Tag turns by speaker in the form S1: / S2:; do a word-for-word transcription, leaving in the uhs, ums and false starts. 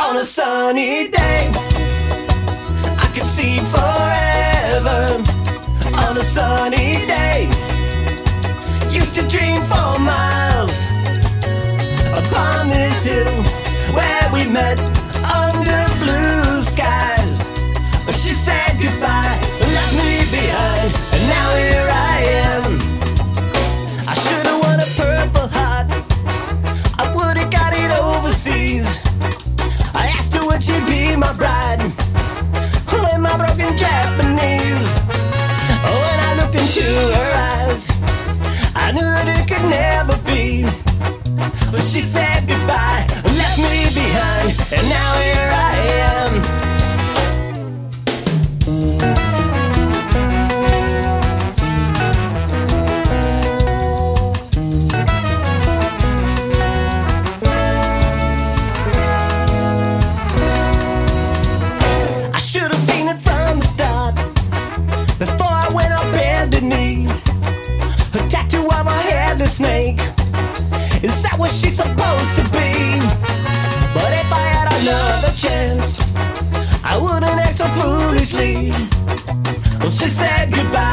S1: on a sunny day. I could see forever on a sunny day. Used to dream for miles upon this hill where we met under blue skies. She said goodbye and left me behind, and now here I am. I should've won a Purple Heart, I would've got it overseas. I asked her would she be my bride, in my broken Japanese. When I looked into her eyes, I knew that it could never be. But she said goodbye, left me behind, and now here I am. I should have seen it from the start, before I went on bended knee. A tattoo of a headless snake, is that what she's supposed to be? But if I had another chance, I wouldn't act so foolishly. Well, she said goodbye